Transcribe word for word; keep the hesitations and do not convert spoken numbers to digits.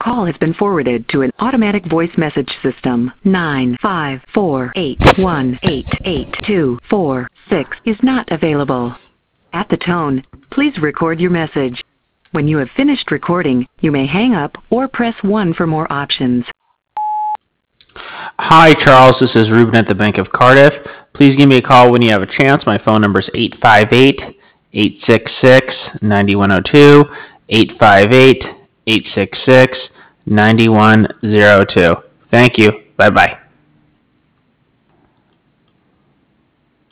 call has been forwarded to an automatic voice message system. nine five four eight one eight eight two four six is not available. At the tone, please record your message. When you have finished recording, you may hang up or press one for more options. Hi, Charles. This is Ruben at the Bank of Cardiff. Please give me a call when you have a chance. My phone number is eight five eight, eight six six, nine one zero two, eight five eight, eight six six, nine one zero two. Thank you. Bye-bye.